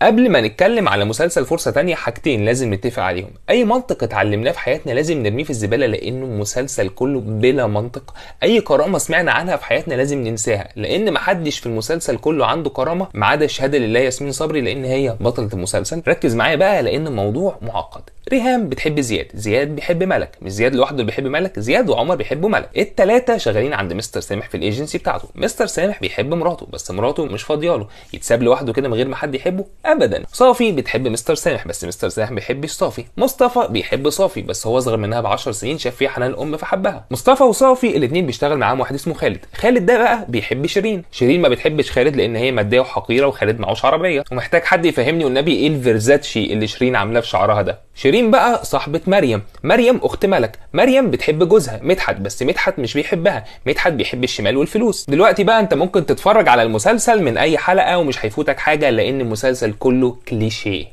قبل ما نتكلم على مسلسل فرصة تانية، حاجتين لازم نتفق عليهم. اي منطق اتعلمناه في حياتنا لازم نرميه في الزبالة، لانه مسلسل كله بلا منطق. اي كرامة سمعنا عنها في حياتنا لازم ننساها، لان محدش في المسلسل كله عنده كرامة ما عدا الشهادة لله ياسمين صبري، لان هي بطلة المسلسل. ركز معايا بقى لان الموضوع معقد. ريهام بتحب زياد، زياد بيحب ملك، مش زياد لوحده اللي بيحب ملك، زياد وعمر بيحبوا ملك. التلاتة شغالين عند مستر سامح في الايجنسي بتاعته. مستر سامح بيحب مراته، بس مراته مش فاضياله، يتساب لوحده كده من غير ما حد يحبه ابدا. صافي بتحب مستر سامح، بس مستر سامح ما بيحبش صافي. مصطفى بيحب صافي، بس هو اصغر منها ب10 سنين، شاف فيها حنان الام فحبها. مصطفى وصافي الاثنين بيشتغل معاهم واحد اسمه خالد. خالد ده بقى بيحب شيرين. شيرين ما بتحبش خالد لان هي ماديه وحقيره، وخالد معهوش عربيه، ومحتاج حد يفهمني والنبي ايه الفيرزاتشي اللي شيرين عاملاه في شعرها ده. شيرين بقى صاحبه مريم. مريم اخت ملك. مريم بتحب جوزها مدحت، بس مدحت مش بيحبها، مدحت بيحب الشمال والفلوس. دلوقتي بقى انت ممكن تتفرج على المسلسل من اي حلقه ومش هيفوتك حاجه، لان المسلسل كله كليشيه.